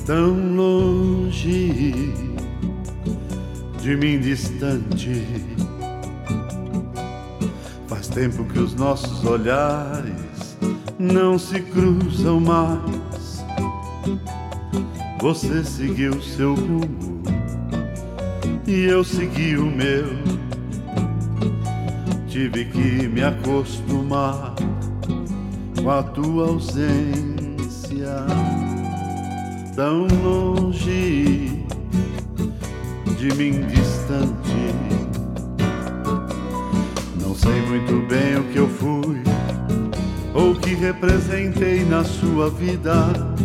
tão longe de mim, distante. Faz tempo que os nossos olhares não se cruzam mais. Você seguiu seu rumo e eu segui o meu. Tive que me acostumar com a tua ausência, tão longe de mim, distante. Não sei muito bem o que eu fui ou o que representei na sua vida.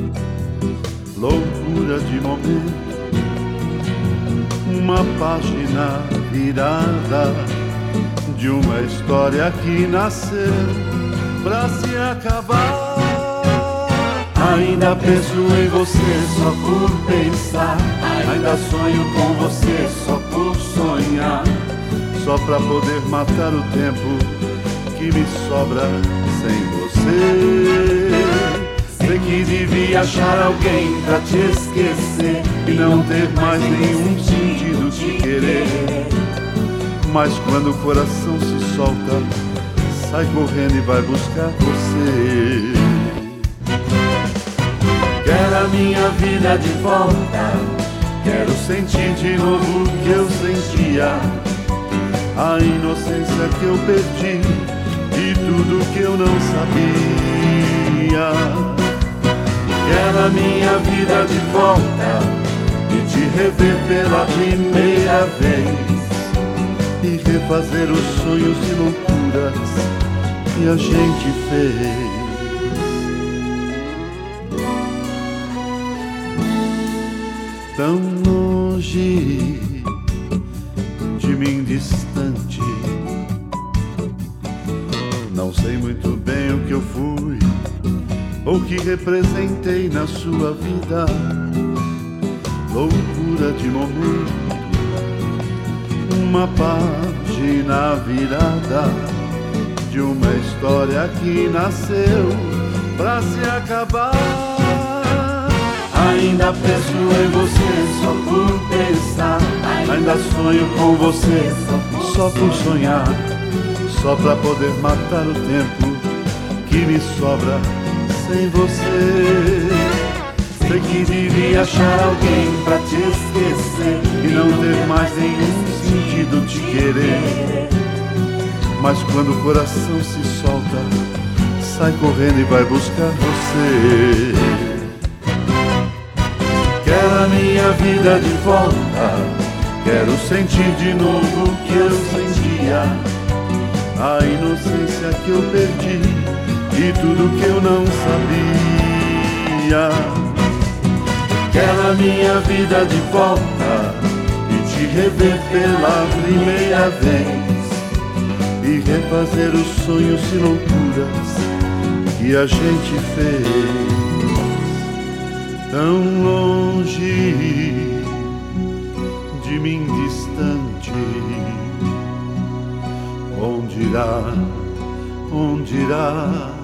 Loucura de momento, uma página virada de uma história que nasceu pra se acabar. Ainda penso em você só por pensar, ainda sonho com você só por sonhar, só pra poder matar o tempo que me sobra sem você. Sei que devia achar alguém pra te esquecer e não ter mais nenhum sentido te querer. Mas quando o coração se solta, sai correndo e vai buscar você. Quero a minha vida de volta, quero sentir de novo o que eu sentia, a inocência que eu perdi e tudo que eu não sabia. Quero a minha vida de volta e te rever pela primeira vez e refazer os sonhos e loucuras que a gente fez. Tão longe de mim, distante. Não sei muito bem o que eu fui ou que representei na sua vida. Loucura de momento, uma página virada de uma história que nasceu pra se acabar. Ainda penso em você só por pensar, ainda sonho com você só por sonhar, só pra poder matar o tempo que me sobra sem você. Sei que devia achar alguém pra te esquecer e não ter mais nenhum sentido te querer. Mas quando o coração se solta, sai correndo e vai buscar você. Quero a minha vida de volta, quero sentir de novo o que eu sentia, a inocência que eu perdi e tudo que eu não sabia. Quero a minha vida de volta e te rever pela primeira vez e refazer os sonhos e loucuras que a gente fez. Tão longe de mim, distante. Onde irá, onde irá